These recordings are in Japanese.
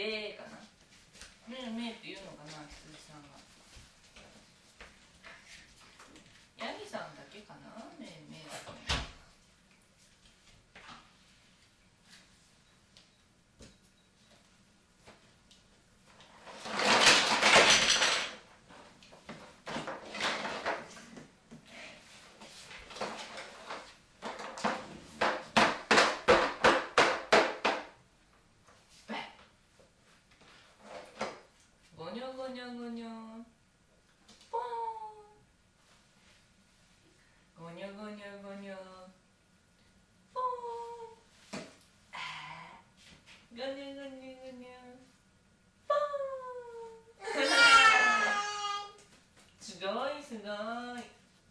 でーかな。めーめーって言うのかな、羊さんは。ヤギさんだけかな、めーめーだと。ごにょごにょごにょポーン。ごにょごにょごにょポーン。あー、ごにょごにょごにょポーン。すごいすごい。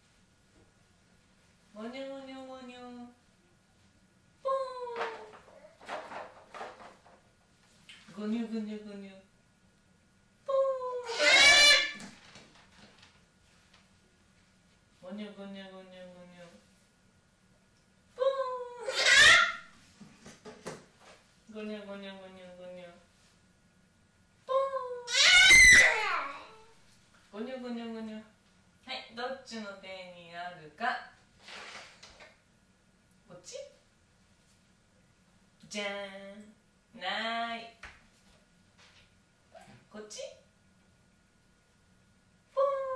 ごにょごにょごにょポーン。ごにょごにょごにょポーン。ごにょごにょごにょごにょポーン。ごにょごにょごにょごにょポーン。ごにょごにょごにょ。はい、どっちの手にあるか。こっち？じゃーん。ない。こっち？ポ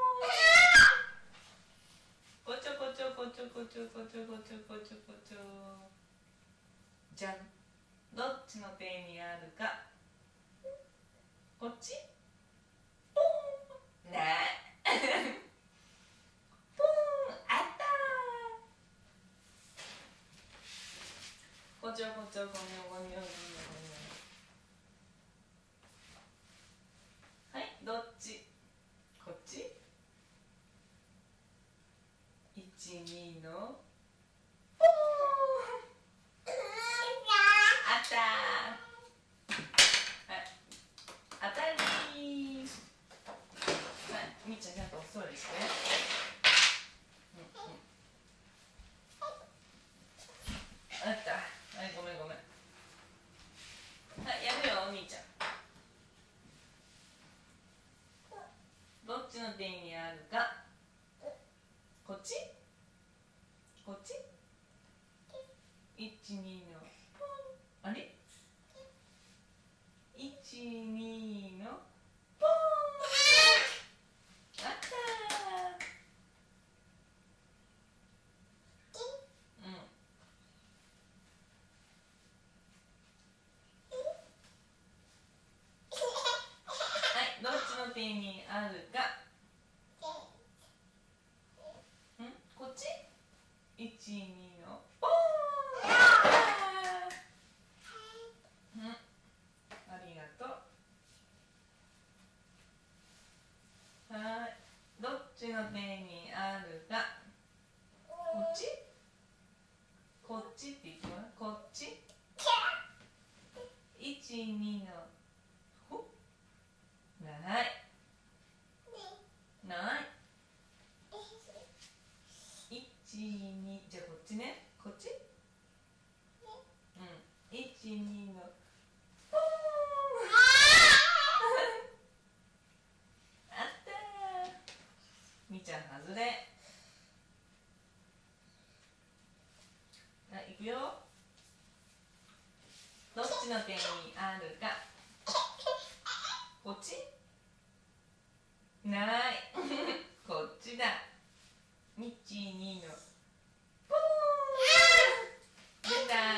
ーン。こちょこちょこちょこちょこちょこちょこちょこちょ。じゃん。どっちの手にあるか。こっち？ポーン。ない。ポーン。あったー。こちょこちょこにょごにょごにょごにょ。はい、どっち？こっち？1、2のポーン。あったー。はい、当たりー。はい、みーちゃんちゃんとお座りして。あった。はい、ごめんごめん。はい、やるよ、お兄ちゃん。どっちの手にあるか。こっち？こっち？ 1、2のポン。あれ？ 1、2のポン。あったー。うん。はい、どっちの手にあるか。ん？こっち？ 1、2のポーン。うん。ありがとう。はい。どっちの手にあるか。こっち？こっちって言ってもらう？こっち？ 1、2のほ？ない。ない。1、2、じゃあこっちね。こっち？うん。1、2のポーン。あったー。みーちゃん外れ。はい、いくよ。どっちの手にあるか。こっち？ない。こっちだ。1、2のポーン。出たー。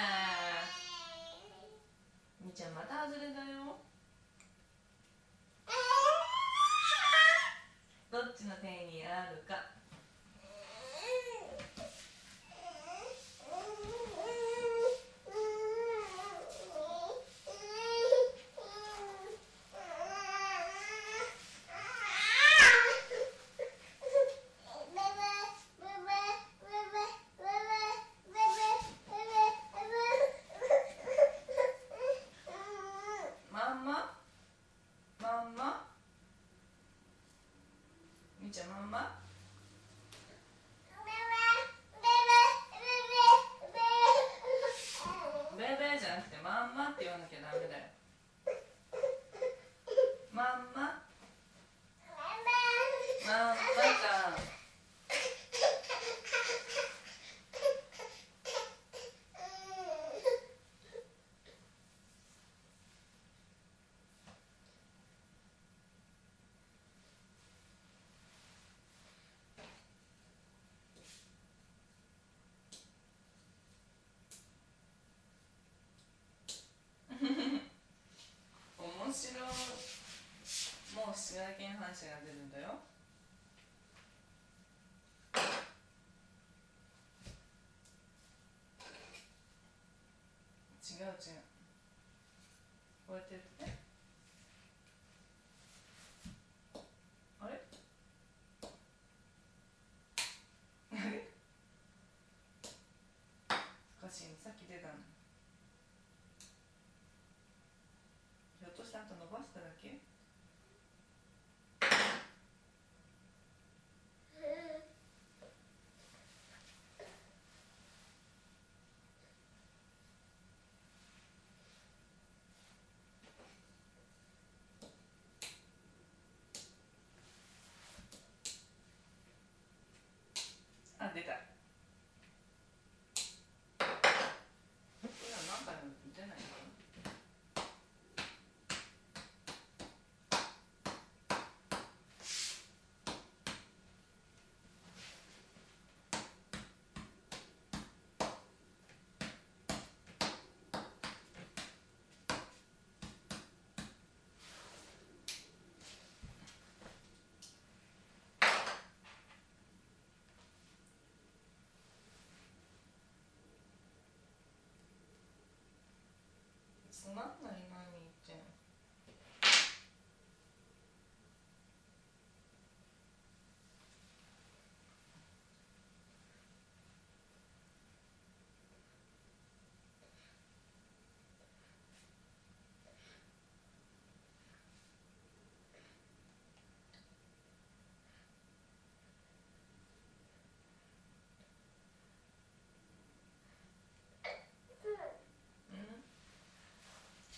みーちゃんまた外れだよ。どっちの手にあるか。 話が出るんだよ。違う違う、こうやってやってね。あれあれおかしいね、さっき出たの。ひょっとしてあと伸ばしただけ？あ、出た。今何回も出ないのかな。つまんないな、みーちゃん。うん。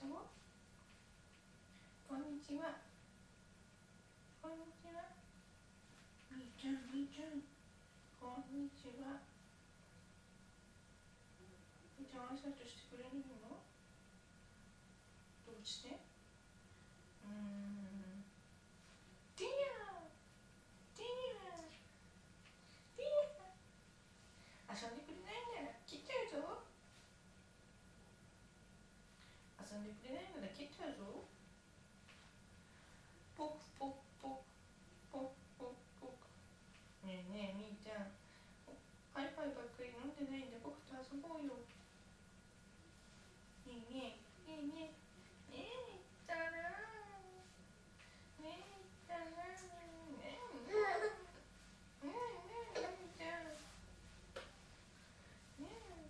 はこんにちは。こんにちは。みーちゃん、みーちゃん。こんにちは。みーちゃん、挨拶してくれるの？どうして？ディアディアディア。遊んでくれないなら切っちゃうぞ。遊んでくれないなら切っちゃうぞ。ポクポクポクポクポクポク。ねえねえ、みーちゃん。ハイパイばっかり飲んでないんで僕と遊ぼうよ。ねえねえ、ねえねえ、ねえったらねえったらねえみーちゃん。ねえ。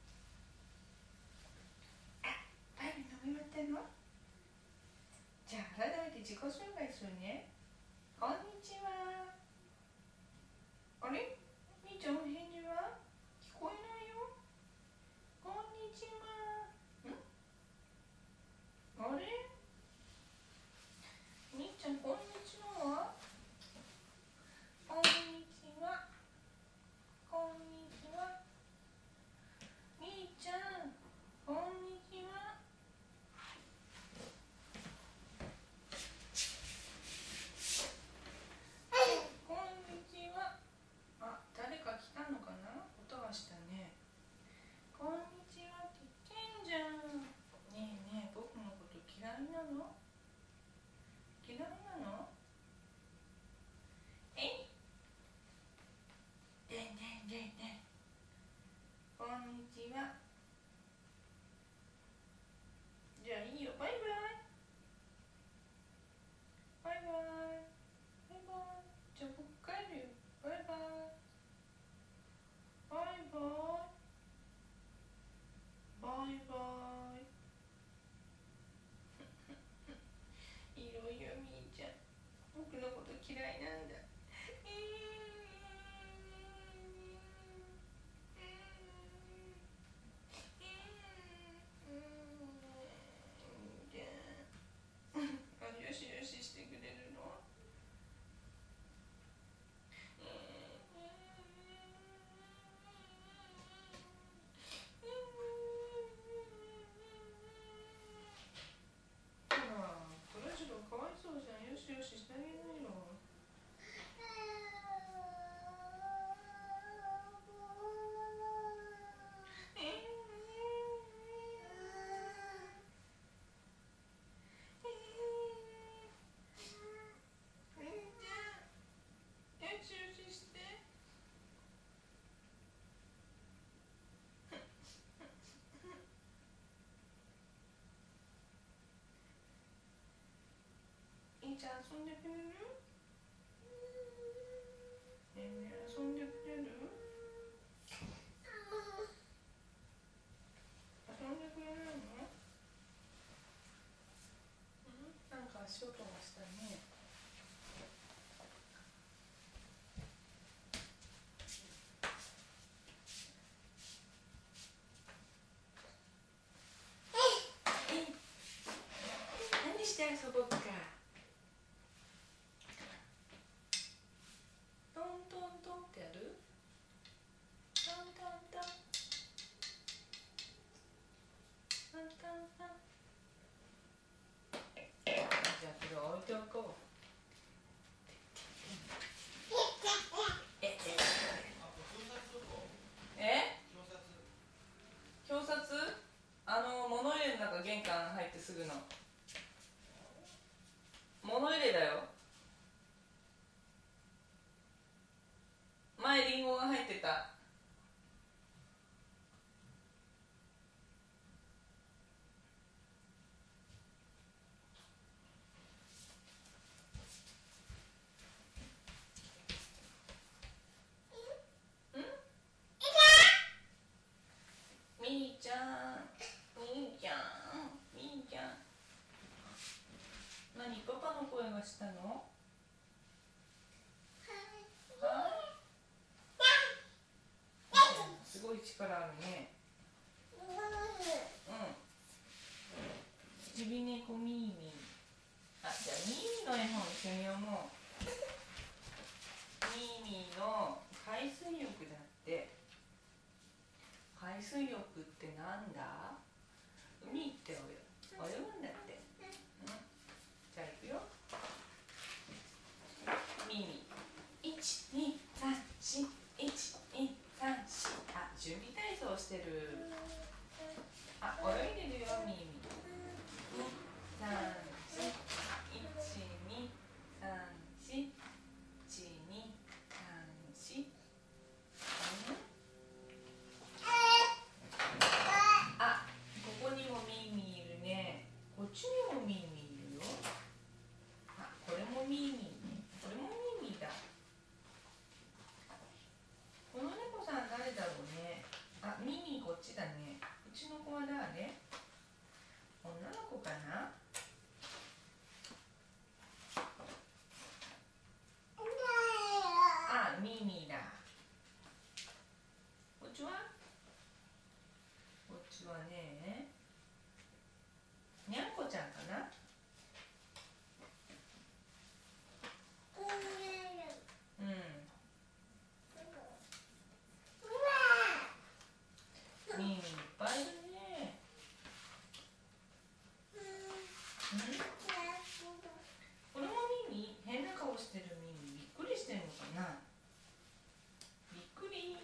パイ飲み終わったの？じゃあ改めて自己紹介するね。こんにちは。あれ？みーちゃんの返事は聞こえないよ。こんにちは。あれ？みーちゃん、こんにちは。こんにちは。こんにちは。みーちゃん、こんにちは。こんにちは。あ、誰か来たのかな？音がしたね。こんにちはって言ってんじゃん。ねえねえ、僕のこと嫌いなの？嫌いなの？えい。でんでんでんでん。こんにちは。じゃあいいよ、バイバイ。バイバイ。バイバイ。じゃあ僕帰るよ。バイバイ。バイバイ。バイバイ。いいよいいよ、みーちゃん。僕のこと嫌いなんだ。よしよししてくれるの？ほら、トラジロかわいそうじゃん。よしよししてあげないよ。よしよしして。いいちゃん遊んでくれる？ねえねえ、遊んでくれる？遊んでくれないの？なんか足音がしたね。何して遊ぼっか。トントントンってやる？トントントントントントン。じゃあこれ置いておこう。表札？物入れの中、玄関入ってすぐの物入れだよ。前リンゴが入ってた。みーちゃん、みーちゃん、みーちゃん。何、パパの声がしたの？ ちび猫ミーミー。あ、じゃあミーミーの絵本一緒に読もう。ミーミーの海水浴だって。海水浴ってなんだ？海行って泳ぐんだって。じゃあ行くよ。ミーミー。1、2、3、4、1、2、3、4。あ、準備体操してる。あ、泳いでるよ、ミーミー。2、3、4。1、2、3、4。1、2、3、4。あ、ここにもミーミーいるね。こっちにもミーミーいるよ。あ、これもミーミーね。これもミーミーだ。この猫さん誰だろうね。あ、ミーミーこっちだね。うちの子は誰？女の子かな？あ、ミーミーだ。こっちは？こっちはね、にゃんこちゃんかな？うん。ミーミーいっぱいいるね。これもミーミー？変な顔してるミーミー。びっくりしてるのかな？びっくりって。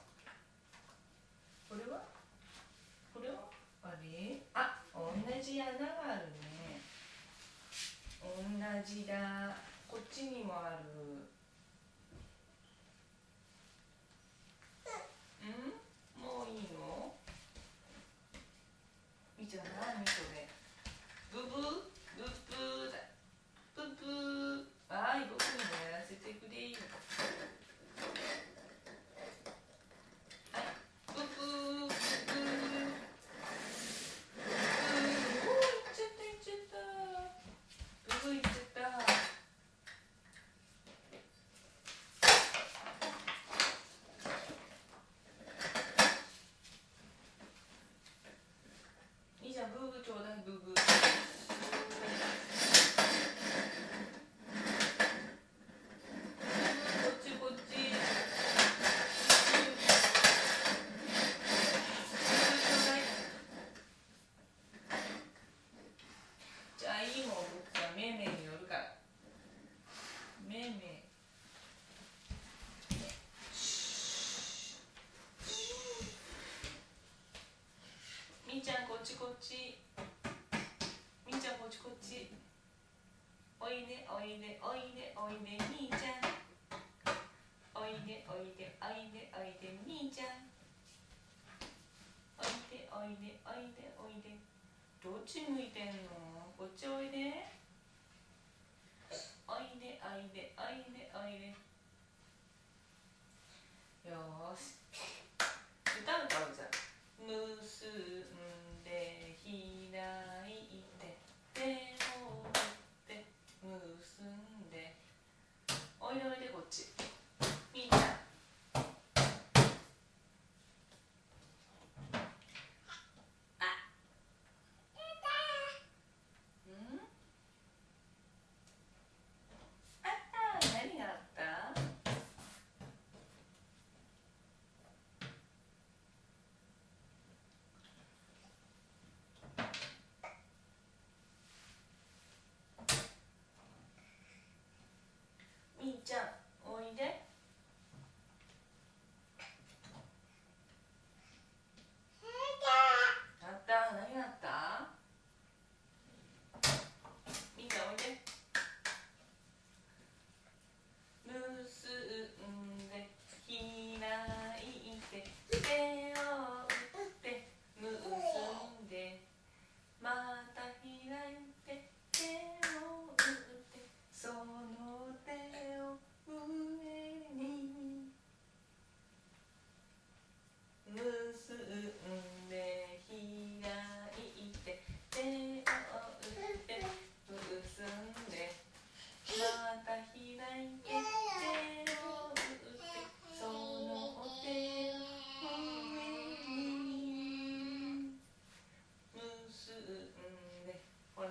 これは？これは？あれ？あ、同じ穴があるね。同じだ。こっちにもある。もういいの？いいじゃない？それ。ブブー、ブブーだ。ブブー。はい、僕にもやらせてくれよ。はい、ブブー、ブブー。ブブー。おー、いっちゃった、いっちゃった。ブブーいっちゃった。いいじゃん、ブーブーちょうだい、ブーブー。じゃあいいもん、僕はめいめいによるから。めいめい。みーちゃんこっちこっち。みーちゃんこっちこっち。おいでおいでおいでおいでみーちゃん。おいでおいでおいでおいでみーちゃん。おいでおいでおいでおいで。どっち向いてんの？こっちおいで。おいでおいでおいでおいで。よーし、歌うじゃん。結んで開いて手を振って結んで。おいでおいでこっち。みーちゃん。あ、うん。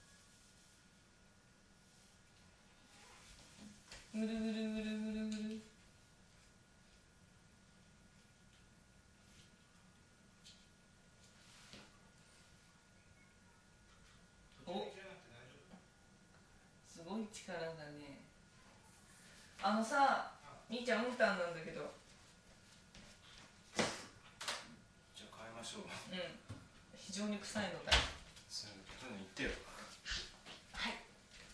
ぐるぐるぐるぐるぐる。お、すごい力だね。あのさ、兄ちゃんうんたんなんだけど。 じゃあ変えましょう。 うん、非常に臭いのだよ。 そういうの言ってよ。 はい。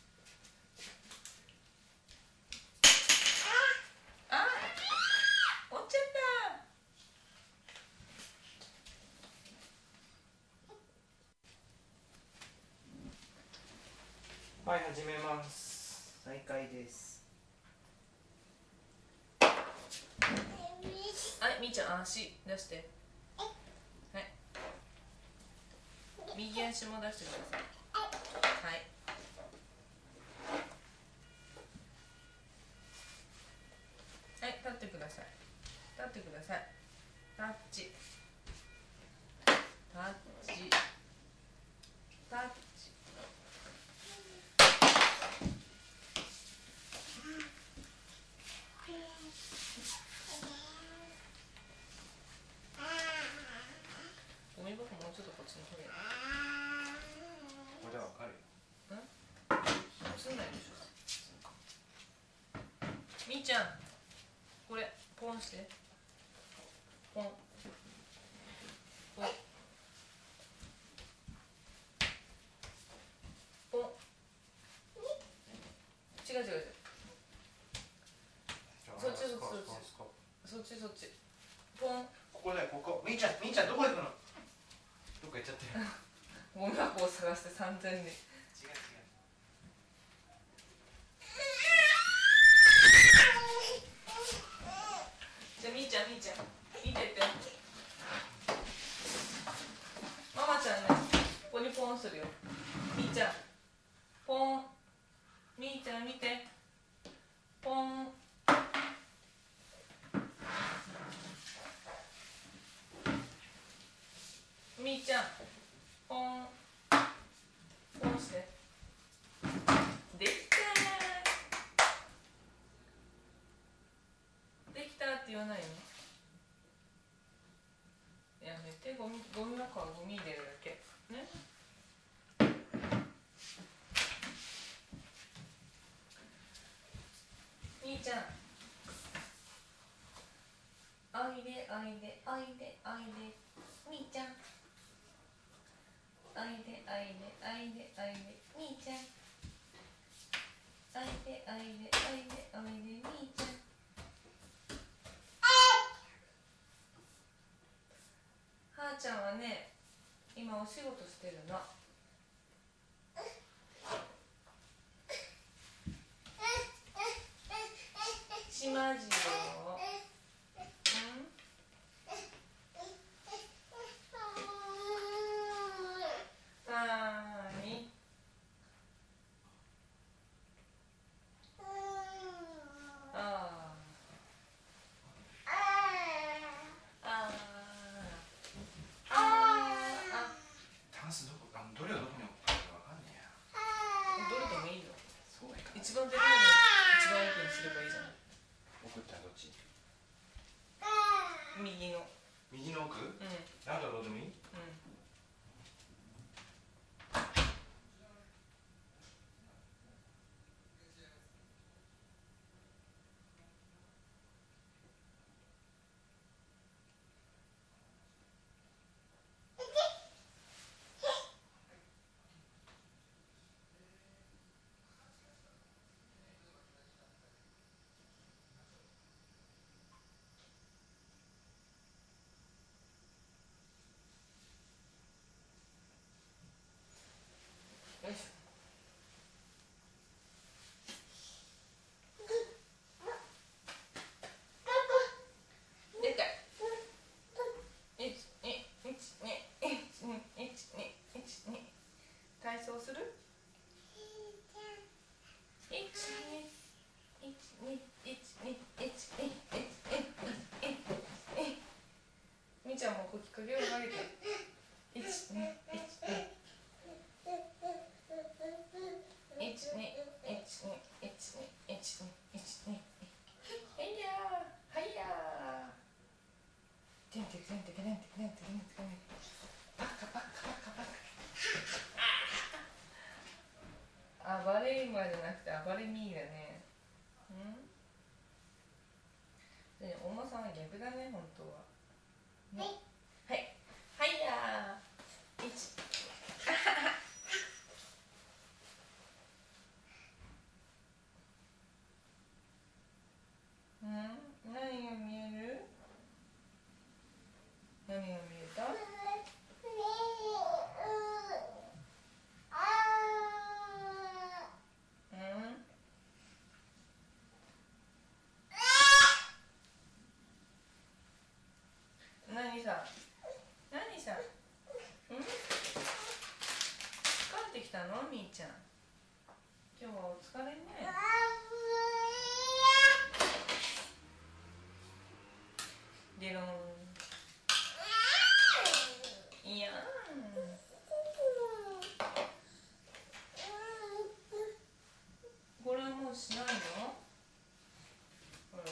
あ、折っちゃった。 はい、始めます。再開です。 はい、みーちゃん足出して。はい。右足も出してください。はい。はい、立ってください。立ってください。タッチ。タッチ。タッチ。ゴミ箱もうちょっとこっちの方や。 これでわかるよ。 映んないでしょ。みーちゃん、これポンして。ポン。ポン。ポン。違う違う違う。そっちそっちそっち。そっちそっち。ポン。 ここだよ、ここ。みーちゃんどこ行くの？どっか行っちゃってる。 ゴミ箱を探して3000で。違う違う。じゃあみーちゃん見てて。ママちゃんね、ここにポンするよ。みーちゃんポン。みーちゃん見て。ポン。みーちゃんポン。ポンして。できたー。できたって言わないの？やめて、ゴミ箱はゴミ入れるだけね。みーちゃん、おいでおいでおいでおいで。みーちゃん、おいでおいでおいでおいで。みーちゃん、おいでおいでおいでおいで。みーちゃん。はーちゃんはね、今お仕事してるの。しまじろう。なーに？ タンスどれをどこに置くかわかんねえや。 どれでもいいよ。 そうやから。 一番でかいの一番奥にすればいいじゃない。 奥ってどっち？ 右の。 右の奥？なんだろうでもいい？ よいしょ。でかい。体操する？みーちゃんもこきかけを投げて。暴れ馬じゃなくて暴れミーだね。お馬さんは逆だね、本当は。はいはいやー。何が見える？何が見えた？ したのみーちゃん。今日はお疲れね。デロン。いやこれはもうしないの？これ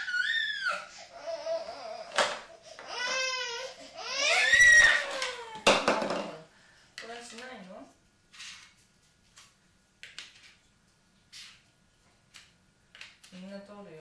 はしないの？みんな通るよ。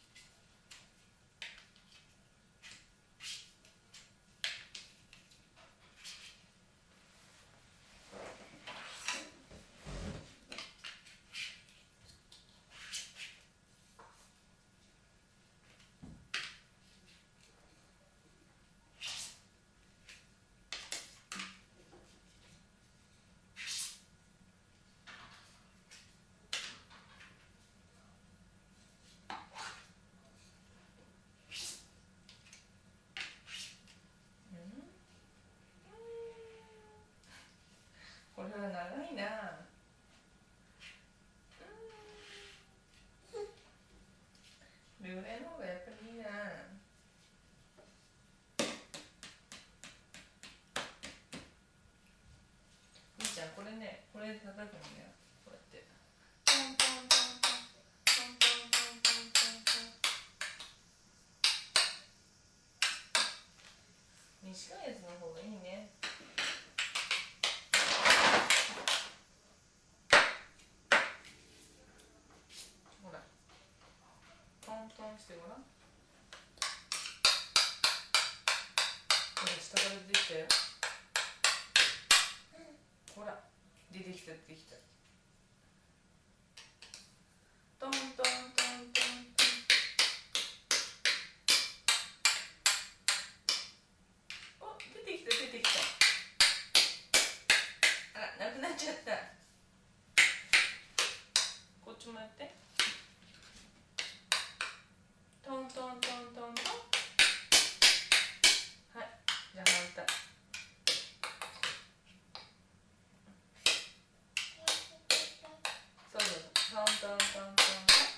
これは長いな。ルーレの方がやっぱりいいな。みーちゃんこれね、これで叩くんだよ。こうやってトントントントントントントントントントン。短いやつの方がいいね。ほらトントンしてごらん。ほら下から出てきたよ。ほら出てきた出てきた。トントントントントン。お、出てきた出てきた。あら、なくなっちゃった。こっちもやって。トントントントントン。はい、じゃあ反対。そうそう、トントントントント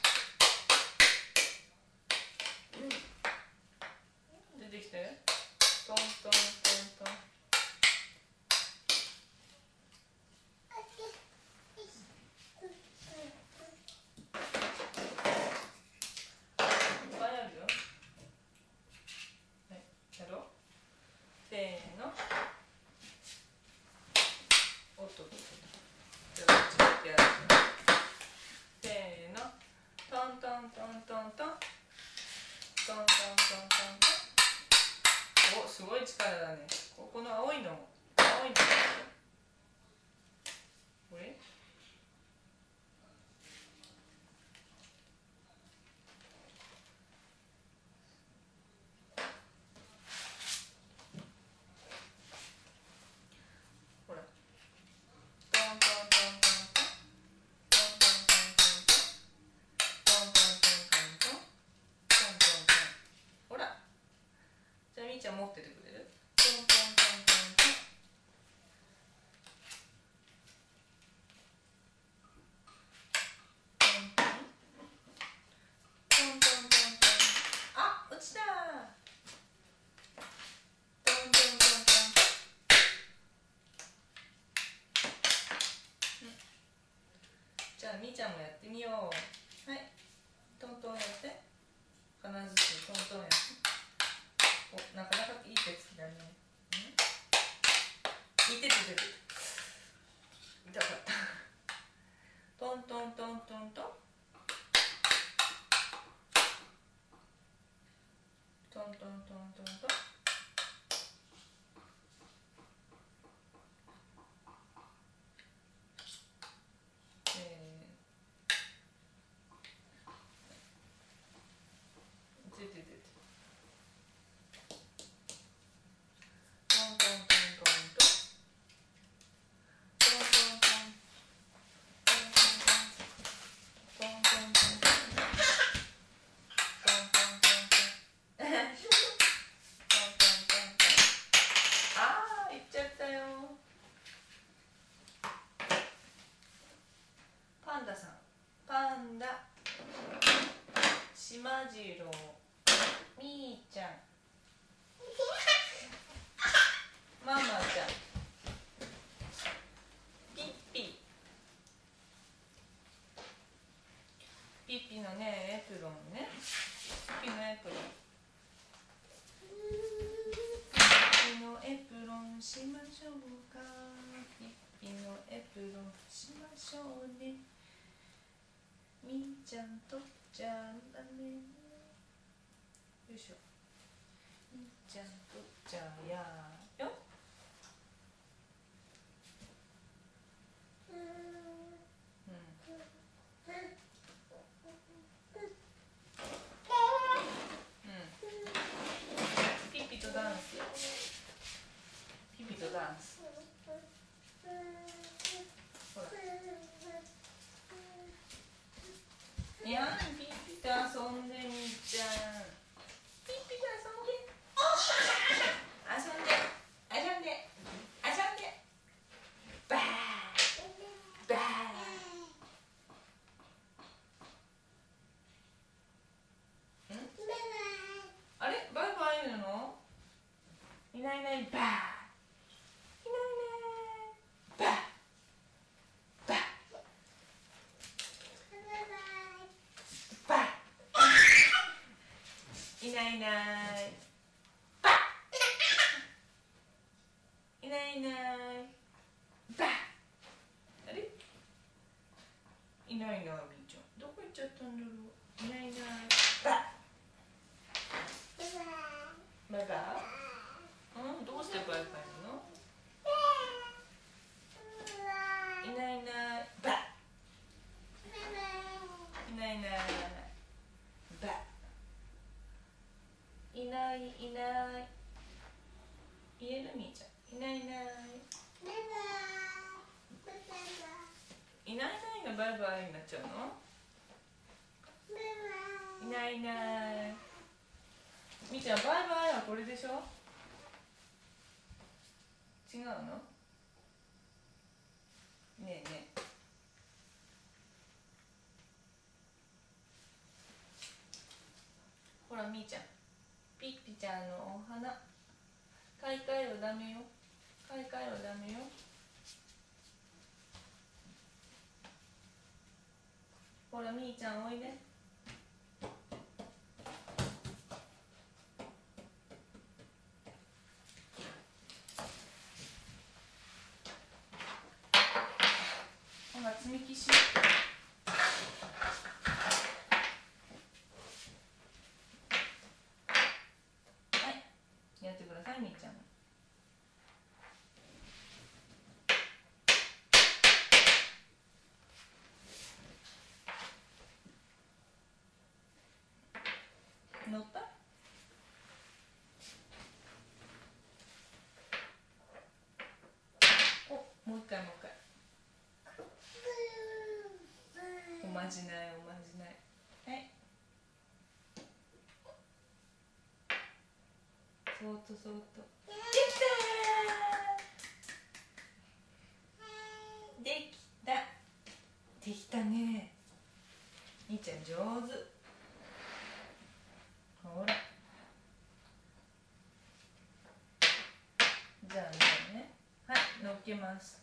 ン。出てきたよ。トントントントン。いっぱいあるよ。はい、やろう。せーの。おっとっとっと。じゃあこっちやってやる。せーの。トントントントントン。トントントントントン。お、すごい力だね。この青いの。青いの。これ？ほら。トントントントントン。トントントントントン。トントントントントン。トントントン。ほら。じゃあみーちゃん持っててくれる？トントントントントン。トントントントン。あ、落ちた。トントントントン。じゃあみーちゃんもやってみよう。はい。トントンやって。必ずしもトントンやって。お、なかなかいい手つきだね。いてててて。痛かった。トントントントントン。トントントントントン。出て出て。トントントントントン。 しましょうか。ピッピのエプロンしましょうね。みーちゃんとっちゃだね。よいしょ。みーちゃんとっちゃやよ。ピッピとダンス。ピッピとダンス。ほら。いやん、ピッピと遊んでみーちゃん。ピッピと遊んで。遊んで。遊んで。遊んで。バー。バー。あれバイバイなの？いないいないばー。いないいないばー。ばー。ばー。いないいないばー。いないいないばー。あれいないいないみーちゃん。どこ行っちゃったんだろう。いないいないばー。バイバイ。うん、どうしてバイバイなの？いないいないば。いないいないば。いないいない。言えるみーちゃん。いないいない。いないいないがバイバイになっちゃうの？いないいない。みーちゃんバイバイはこれでしょ？違うの？ねえねえ。ほらみーちゃん。ピッピちゃんのお花。買い替えろダメよ。買い替えろダメよ。ほらみーちゃんおいで。ほら積み木しよう。はい、やってくださいみーちゃん。乗った？お、もう一回もう一回。おまじないおまじない。はい。そーっとそーっと。できたー。できた。できたね。みーちゃん上手。ほら。じゃあね。はい、のっけました。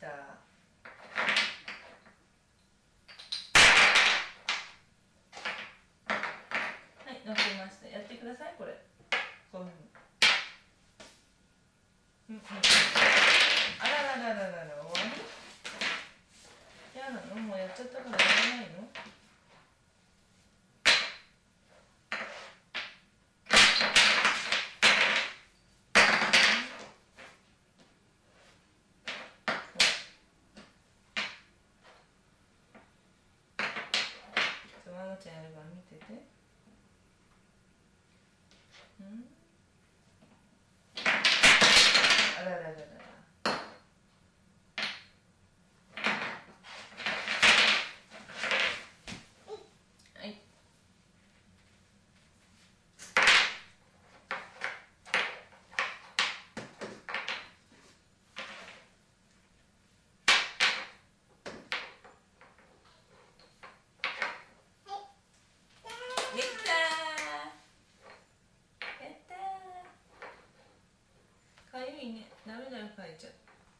はい、のっけました。やってください、これ。こういうふうに。あらららららら、終わり？やなの？もうやっちゃったからやらないの？ママちゃんやるから見てて。あららららら。はい。できたー。やったー。かゆいね。ダメだよ、かいちゃう。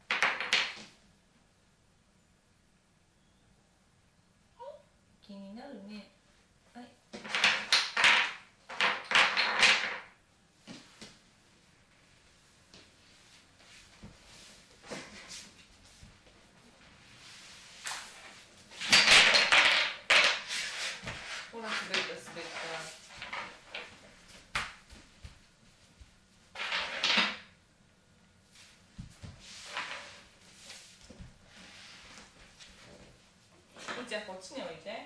気になるね。はい。 ちゃんこっちに置いて。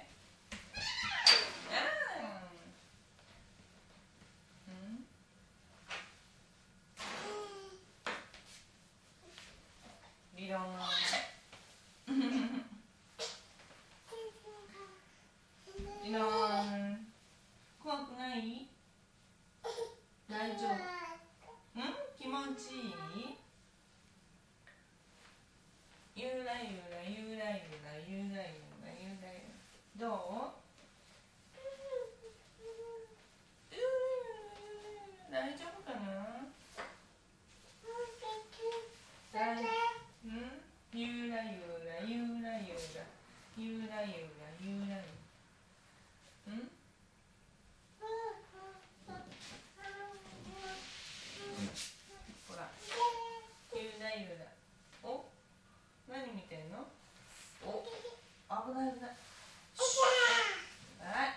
リロンリロン、怖くない？大丈夫？気持ちいい？ゆらゆらゆらゆらゆらゆらゆらゆら。どう？大丈夫かな？ゆらゆらゆらゆらゆらゆらゆら。ほら、ゆらゆら。お、何見てんの？お、危ない危ない。はい、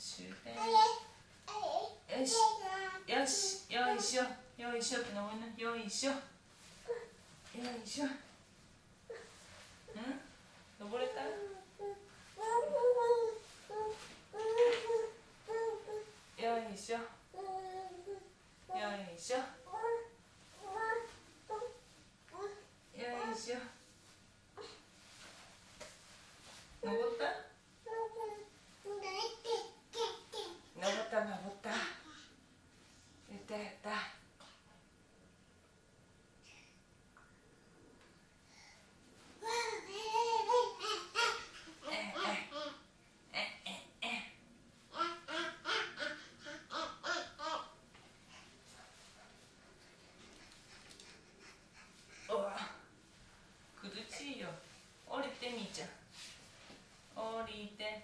終点。よし、よし、よいしょ、よいしょって登るな、よいしょ。よいしょ。登れた？よいしょ。よいしょ。よいしょ。登った？登った登った。やったやった。苦しいよ。降りてみーちゃん。降りて。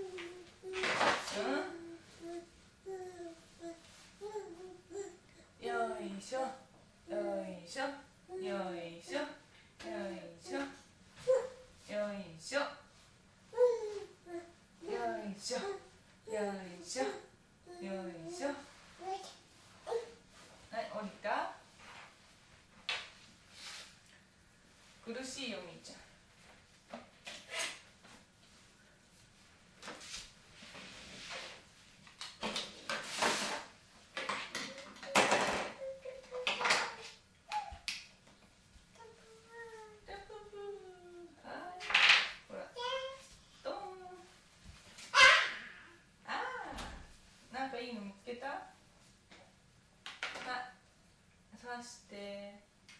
よいしょ。よいしょ。よいしょ。よいしょ。よいしょ。よいしょ。よいしょ。よいしょ。はい、降りた？苦しいよみーちゃん。なんかいいの見つけた？はい、刺して。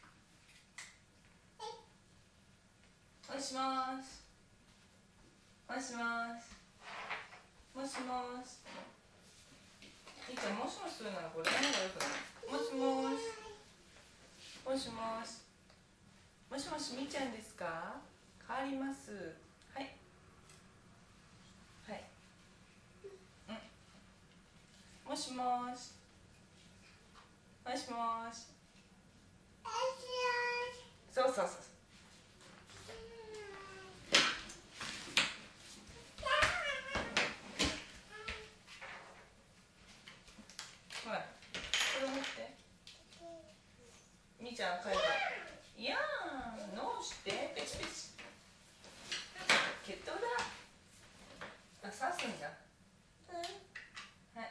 もしもーし。もしもーし。もしもーし。いいちゃん、もしもしするならこれ何がよくない？もしもーし。もしもーし。もしもし、みーちゃんですか？変わります。はい。はい。もしもーし。もしもーし。そうそうそう。ほら、これ持って。みーちゃん、帰る。いやー、のして、ペチペチ。決闘だ。あ、刺すんだ。はい。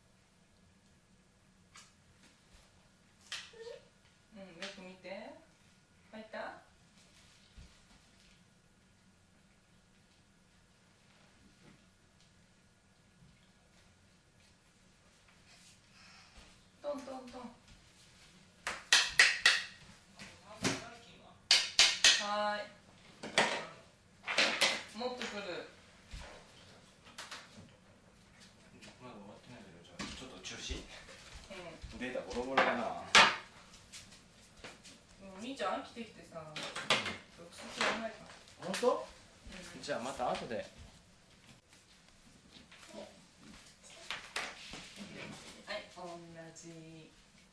よく見て。入った？トントントン。はーい。持ってくる。 まだ終わってないけど、じゃあちょっと中止？データボロボロだな。 みーちゃん飽きてきてさ、6冊やらないか。 本当？じゃあまた後で。 はい、同じ。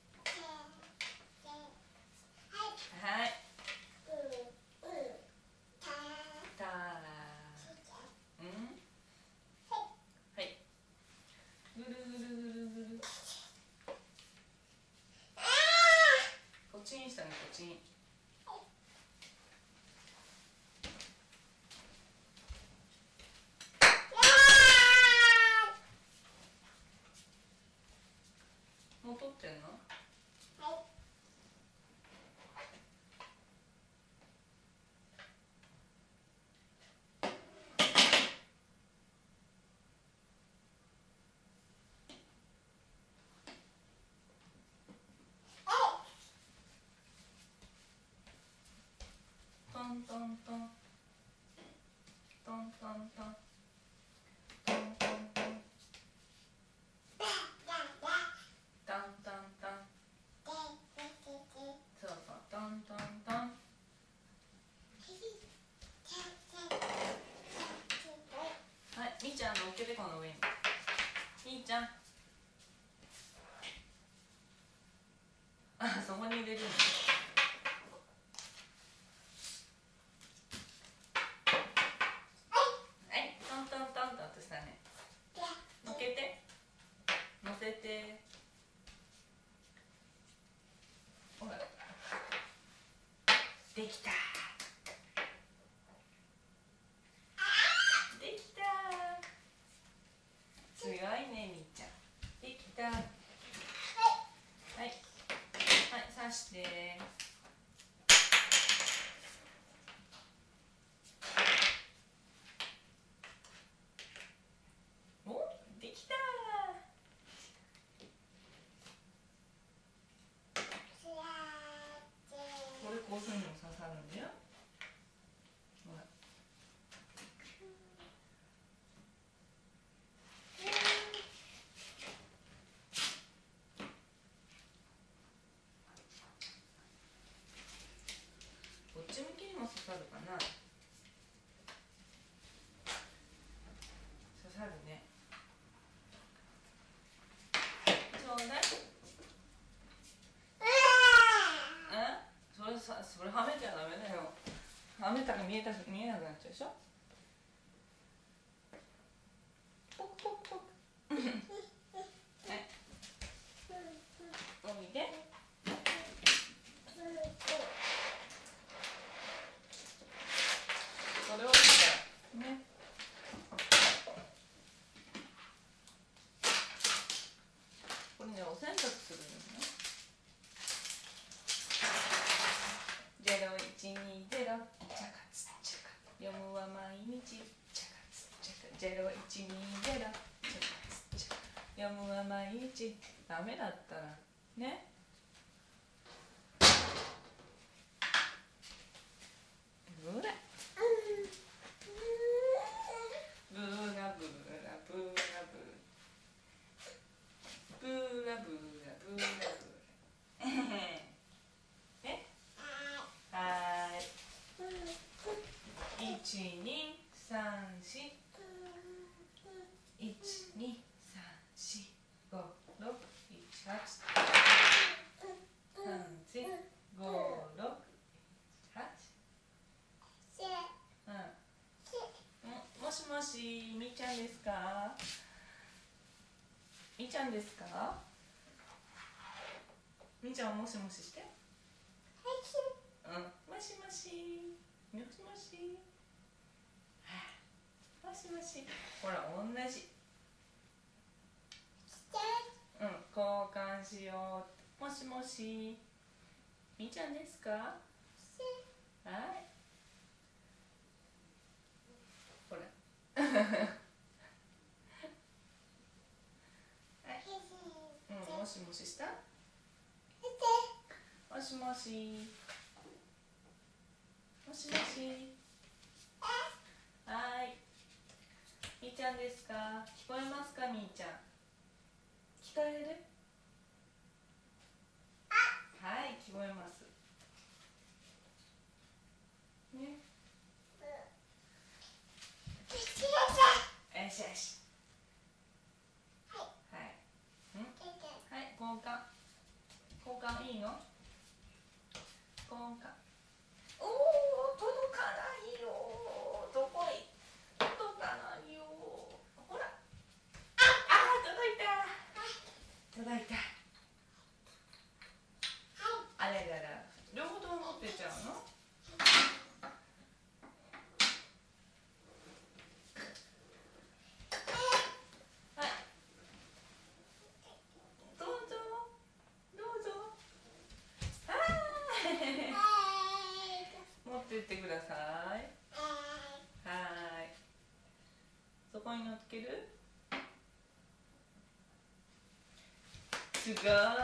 はい。たら。はい。ぐるぐるぐるぐる。ポチンしたね、ポチン。 ってんの？トントントントントントントントントントントントントン、そうそう、トントントン。はい、みーちゃん乗っけてこの上に。みーちゃん、あ、そこに入れるんだ。はい、トントントンと落としたね。乗っけて、乗せて。ほら、できた。できた。強いね、みーちゃん。できた。はい、はい、刺して。お、できた。これこういうふうにも刺さるんだよ。ほら。こっち向きにも刺さるかな。刺さるね。ちょうだい。それはめちゃダメだよ。はめたら見えなくなっちゃうでしょ。ポクポクポク。はい。おいで。それを見たらね。これね、お洗濯するのね。0120チャカツチャカ、読むは毎日チャカツチャカ、0120チャカツチャカ、読むは毎日。ダメだったらね。ブーラブーラブーラブーラブーブーラブーラブーラブーラ。え、はい、1、2、3、4、1、2、3、4、5、6、7、8、3、4、5、6、8。もしもし、みーちゃんですか？みーちゃんですか？みーちゃんもしもしして。うん、もしもし、もしもし、もしもし。ほら、同じ。うん、交換しよう。もしもし、みーちゃんですか？はい。ほら。うん、もしもしした？もしもし。もしもし。はい。みーちゃんですか？聞こえますか、みーちゃん。聞こえる？はい、聞こえます。ね。よしよし。はい。はい、交換。交換いいの？交換。おお、届かないよ。どこへ？届かないよ。ほら。届いた。届ってってください。はーい。そこに乗っける？すごーい。はい。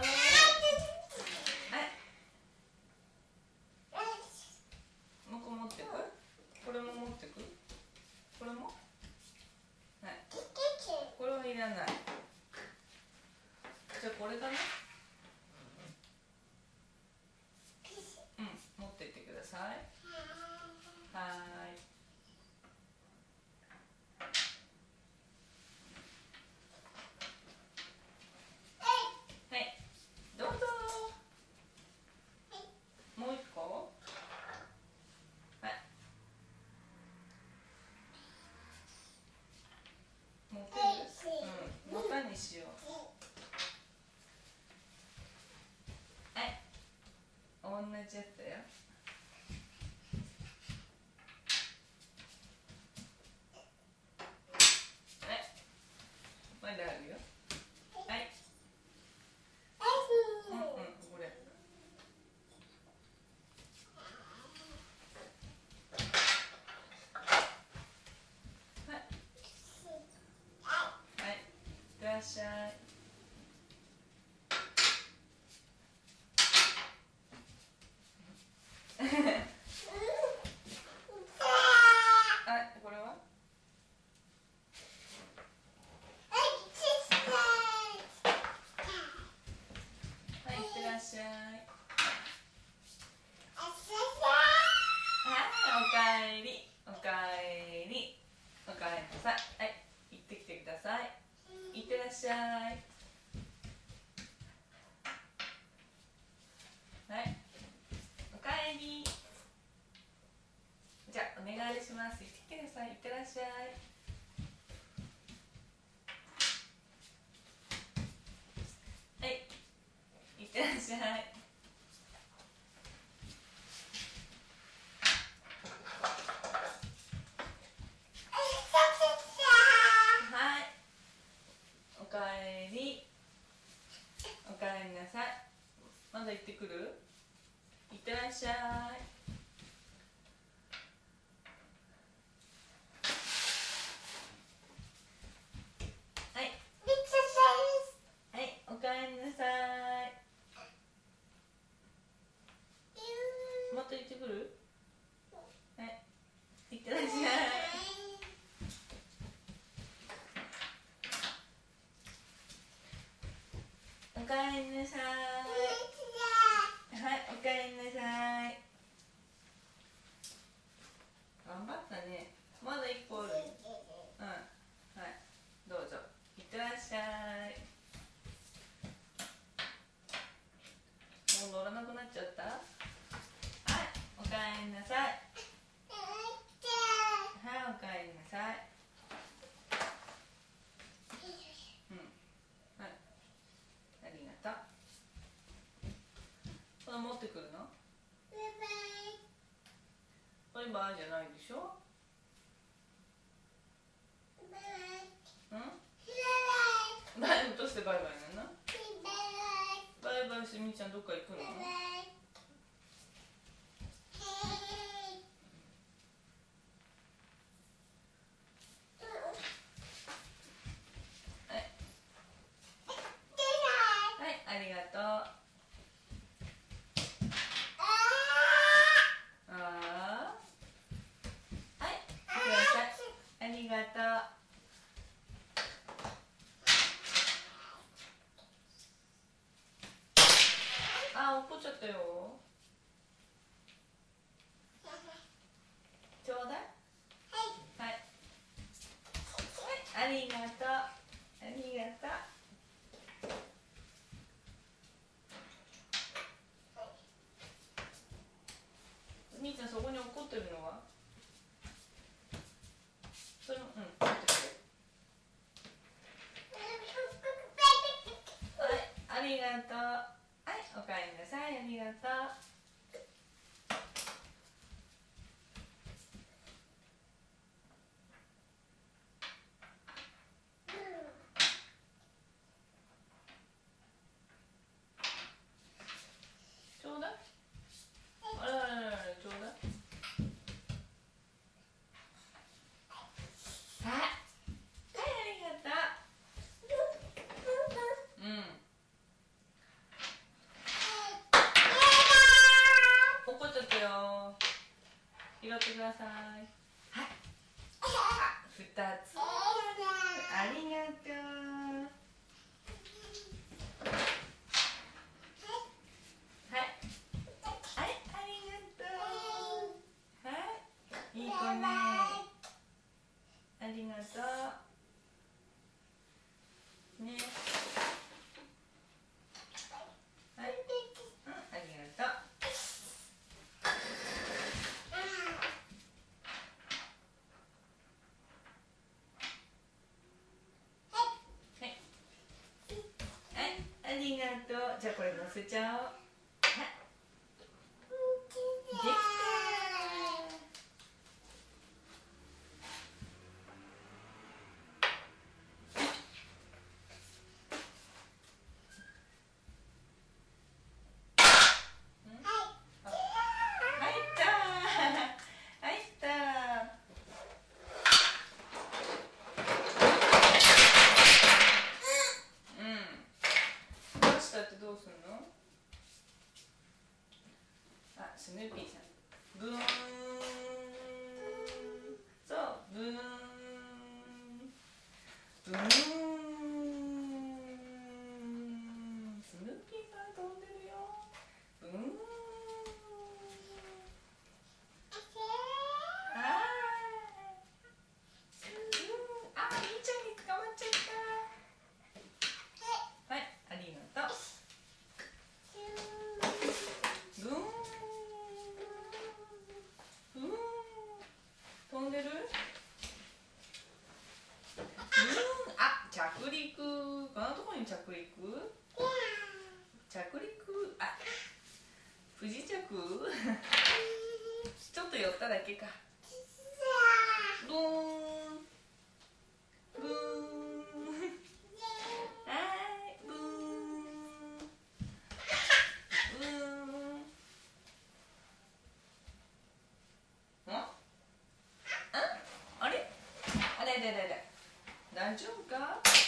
もう一個持ってく？これも持ってく？これも？はい。これはいらない。じゃあこれだね。うん、持ってってください。はーい。はい、どうぞ。もう一個。はい。持てる？うん、股にしよう。はい。同じやつだよ。はい。まだあるよ。はい。うんうん、これ。はい。はい。いってらっしゃい。はい、これは？はい、いってらっしゃい。はい、おかえり。おかえり。おかえりなさい。はい、行ってきてください。いってらっしゃい。はい、おかえり。じゃあ、お願いします。行ってきてください。いってらっしゃい。はい、いってらっしゃい。はい、おかえり。おかえりなさい。まだ行ってくる？いってらっしゃい。はい。はい、おかえりなさい。また行ってくる？はい、いってらっしゃい。おかえりなさい。はい、おかえりなさい。頑張ったね。まだ一個ある。うん、はい、どうぞ。いってらっしゃい。もう乗らなくなっちゃった？はい、おかえりなさい。はい、おかえりなさい。うん、はい、ありがとう。これ持ってくるの？バイバイじゃないでしょ？うん？バイどうしてバイバイなの？バイバイしてみーちゃんどっか行くの？はい、はい、ありがとう。あー、はい、いってらっしゃい。ありがとう。あー、怒っちゃったよ。ちょうだい。はい、はい、ありがとう。ありがとう。みーちゃんそこに怒ってるのは？それも、うん、持ってきて。はい、ありがとう。はい、おかえりなさい。ありがとう。ちょうだい。あららららら、ちょうだい。 拾ってください。はい。あ、2つ。ありがとう。はい。はい、ありがとう。はい。いい子ね。ありがとう。ね。はい。うん、ありがとう。ありがとう。じゃあこれ乗せちゃおう。できた。入った入った。どうしたってどうすんの？あ、スヌーピーさん。ブーン。そう、ブーン。ブーン。スヌーピーさん飛んでるよ。ブーン。あ、みーちゃんに捕まっちゃった。はい、ありがとう。ブーン。ブーン。飛んでる？ブーン。あ、着陸。こんなとこに着陸？着陸。あ、不時着？ちょっと寄っただけか。ブーン。ブーン。はい、ブーン。ブーン。あれ？あれ？大丈夫か？